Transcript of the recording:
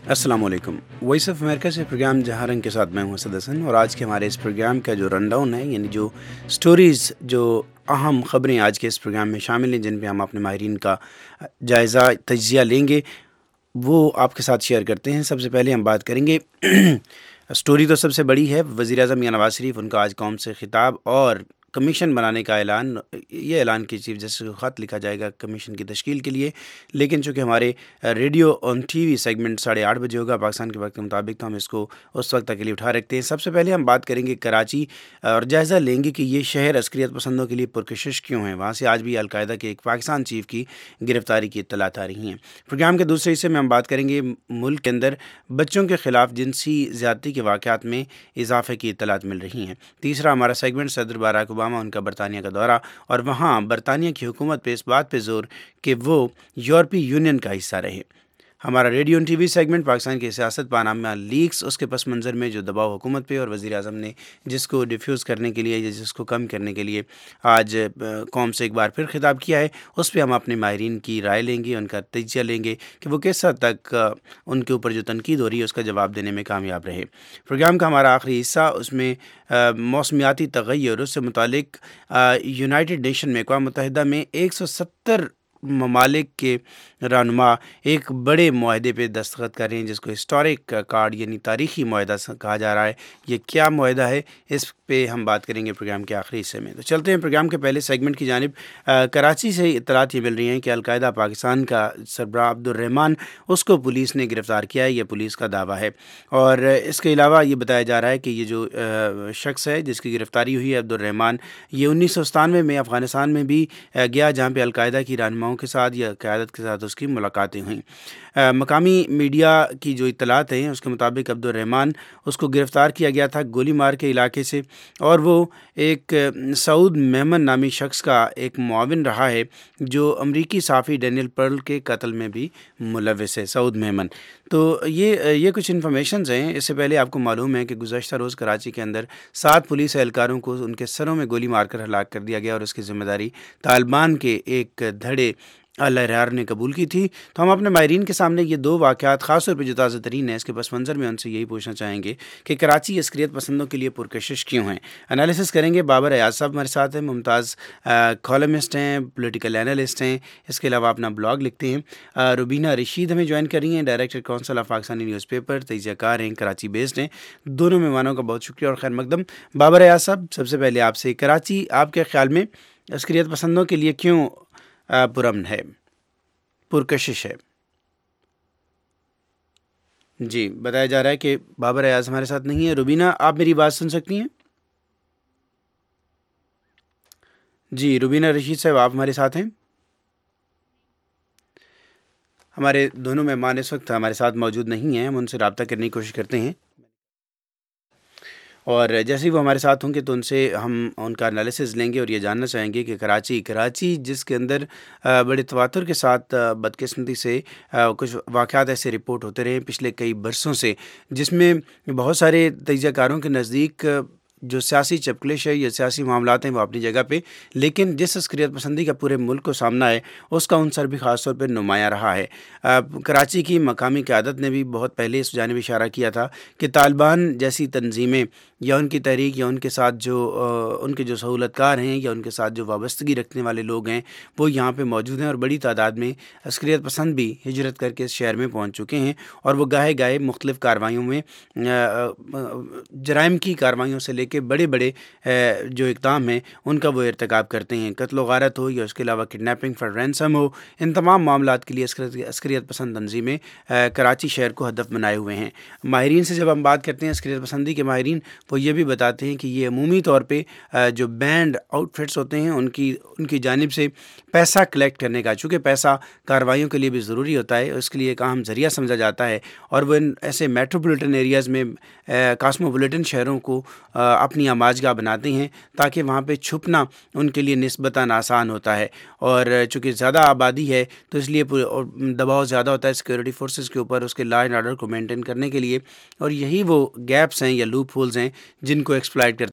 السلام علیکم۔ Voice of America سے پروگرام جہاں رنگ کے ساتھ میں ہوں اسد حسن، اور آج کے ہمارے اس پروگرام کا جو رن ڈاؤن ہے، یعنی جو سٹوریز، جو اہم خبریں آج کے اس پروگرام میں شامل ہیں جن پہ ہم اپنے ماہرین کا جائزہ تجزیہ لیں گے، وہ آپ کے ساتھ شیئر کرتے ہیں۔ سب سے پہلے ہم بات کریں گے سٹوری تو سب سے بڑی ہے، وزیر اعظم میاں نواز شریف، ان کا آج قوم سے خطاب اور کمیشن بنانے کا اعلان۔ یہ اعلان کی چیف جسٹس کو خط لکھا جائے گا کمیشن کی تشکیل کے لیے، لیکن چونکہ ہمارے ریڈیو اور ٹی وی سیگمنٹ 8:30 بجے ہوگا پاکستان کے وقت کے مطابق، تو ہم اس کو اس وقت تک کے لیے اٹھا رکھتے ہیں۔ سب سے پہلے ہم بات کریں گے کراچی، اور جائزہ لیں گے کہ یہ شہر عسکریت پسندوں کے لیے پرکشش کیوں ہے۔ وہاں سے آج بھی القاعدہ کے ایک پاکستان چیف کی گرفتاری کی اطلاعات آ رہی ہیں۔ پروگرام کے دوسرے حصے میں ہم بات کریں گے ملک کے اندر بچوں کے خلاف جنسی زیادتی کے واقعات میں اضافے کی اطلاعات مل رہی ہیں۔ تیسرا ہمارا سیگمنٹ صدر باراک اوباما، ان کا برطانیہ کا دورہ، اور وہاں برطانیہ کی حکومت پہ اس بات پہ زور کہ وہ یورپی یونین کا حصہ رہے۔ ہمارا radio T V segment Pakistan کی سیاست پانامہ لیکس، اس کے پس منظر میں جو دباؤ حکومت پہ اور وزیر اعظم نے جس کو ڈیفیوز کرنے کے لیے یا جس کو کم کرنے کے لیے آج قوم سے ایک بار پھر خطاب کیا ہے، اس پہ ہم اپنے ماہرین کی رائے لیں گے، ان کا تجزیہ لیں گے کہ وہ کس حد تک ان کے اوپر جو تنقید ہو رہی ہے اس کا جواب دینے میں کامیاب رہے۔ پروگرام کا ہمارا آخری حصہ، اس میں موسمیاتی تغیر سے متعلق یونائٹڈ نیشن میں، اقوام متحدہ میں 170 ممالک کے رہنما ایک بڑے معاہدے پہ دستخط کر رہے ہیں، جس کو ہسٹورک کارڈ یعنی تاریخی معاہدہ کہا جا رہا ہے۔ یہ کیا معاہدہ ہے، اس پہ ہم بات کریں گے پروگرام کے آخری حصے میں۔ تو چلتے ہیں پروگرام کے پہلے سیگمنٹ کی جانب۔ کراچی سے اطلاعات یہ مل رہی ہیں کہ القاعدہ پاکستان کا سربراہ عبدالرحمان، اس کو پولیس نے گرفتار کیا ہے، یہ پولیس کا دعویٰ ہے۔ اور اس کے علاوہ یہ بتایا جا رہا ہے کہ یہ جو شخص ہے جس کی گرفتاری ہوئی ہے، عبدالرحمان، یہ 1997 میں افغانستان میں بھی گیا، جہاں پہ القاعدہ کی رہنماؤں کے ساتھ یا قیادت کے ساتھ اس کی ملاقاتیں ہوئیں۔ مقامی میڈیا کی جو اطلاعات ہیں اس کے مطابق عبدالرحمان، اس کو گرفتار کیا گیا تھا گولی مار کے علاقے سے، اور وہ ایک سعود میمن نامی شخص کا ایک معاون رہا ہے جو امریکی صحافی ڈینیل پرل کے قتل میں بھی ملوث ہے، سعود میمن۔ تو یہ کچھ انفارمیشنز ہیں۔ اس سے پہلے آپ کو معلوم ہے کہ گزشتہ روز کراچی کے اندر 7 پولیس اہلکاروں کو ان کے سروں میں گولی مار کر ہلاک کر دیا گیا، اور اس کی ذمہ داری طالبان کے ایک دھڑے الحرار نے قبول کی تھی۔ تو ہم اپنے ماہرین کے سامنے یہ 2 واقعات خاص طور پہ جو تازہ ترین ہیں، اس کے پس منظر میں ان سے یہی پوچھنا چاہیں گے کہ کراچی عسکریت پسندوں کے لیے پرکشش کیوں ہیں۔ انالیسس کریں گے۔ بابر ایاز صاحب ہمارے ساتھ ہیں، ممتاز کالمسٹ ہیں، پولیٹیکل اینالسٹ ہیں، اس کے علاوہ اپنا بلاگ لکھتے ہیں۔ روبینہ رشید ہمیں جوائن کر رہی ہیں، director council of Pakistani newspaper, تجزیہ کار ہیں، کراچی بیسڈ ہیں۔ دونوں مہمانوں کا بہت شکریہ اور خیر مقدم۔ بابر ایاز صاحب، سب سے پہلے آپ سے، کراچی آپ کے خیال میں عسکریت پسندوں کے لیے کیوں پرامن ہے، پرکشش ہے؟ جی، بتایا جا رہا ہے کہ بابر ایاز ہمارے ساتھ نہیں ہے۔ روبینہ، آپ میری بات سن سکتی ہیں؟ جی، روبینہ رشید صاحب، آپ ہمارے ساتھ ہیں؟ ہمارے دونوں مہمان اس وقت ہمارے ساتھ موجود نہیں ہیں، ہم ان سے رابطہ کرنے کی کوشش کرتے ہیں، اور جیسے ہی وہ ہمارے ساتھ ہوں گے تو ان سے ہم ان کا انالیسز لیں گے اور یہ جاننا چاہیں گے کہ کراچی جس کے اندر بڑے تواتر کے ساتھ بدقسمتی سے کچھ واقعات ایسے رپورٹ ہوتے رہے پچھلے کئی برسوں سے، جس میں بہت سارے تجزیہ کاروں کے نزدیک جو سیاسی چپکلش ہے یا سیاسی معاملات ہیں وہ اپنی جگہ پہ، لیکن جس عسکریت پسندی کا پورے ملک کو سامنا ہے اس کا عنصر بھی خاص طور پہ نمایاں رہا ہے۔ کراچی کی مقامی قیادت نے بھی بہت پہلے اس جانب اشارہ کیا تھا کہ طالبان جیسی تنظیمیں یا ان کی تحریک یا ان کے ساتھ جو ان کے جو سہولت کار ہیں یا ان کے ساتھ جو وابستگی رکھنے والے لوگ ہیں وہ یہاں پہ موجود ہیں، اور بڑی تعداد میں عسکریت پسند بھی ہجرت کر کے اس شہر میں پہنچ چکے ہیں، اور وہ گاہے مختلف کارروائیوں میں جرائم کی کارروائیوں سے لے کے بڑے بڑے جو اقدام ہیں ان کا وہ ارتکاب کرتے ہیں، قتل و غارت ہو یا اس کے علاوہ کڈنیپنگ فار رینسم ہو، ان تمام معاملات کے لیے عسکریت پسند تنظیمیں کراچی شہر کو ہدف بنائے ہوئے ہیں۔ ماہرین سے جب ہم بات کرتے ہیں عسکریت پسندی کے ماہرین، وہ یہ بھی بتاتے ہیں کہ یہ عمومی طور پہ جو بینڈ آؤٹ فٹس ہوتے ہیں ان کی جانب سے پیسہ کلیکٹ کرنے کا، چونکہ پیسہ کارروائیوں کے لیے بھی ضروری ہوتا ہے، اس کے لیے ایک اہم ذریعہ سمجھا جاتا ہے، اور وہ ان ایسے میٹروپولیٹن ایریاز میں کاسموپولیٹن شہروں کو اپنی آماج گاہ بناتے ہیں تاکہ وہاں پہ چھپنا ان کے لیے نسبتاً آسان ہوتا ہے، اور چونکہ زیادہ آبادی ہے تو اس لیے دباؤ زیادہ ہوتا ہے سیکورٹی فورسز کے اوپر، اس کے لا اینڈ آرڈر کو مینٹین کرنے کے لیے، اور یہی وہ گیپس ہیں یا لوپ ہولز ہیں جن کو ایکسپلائٹ کرتے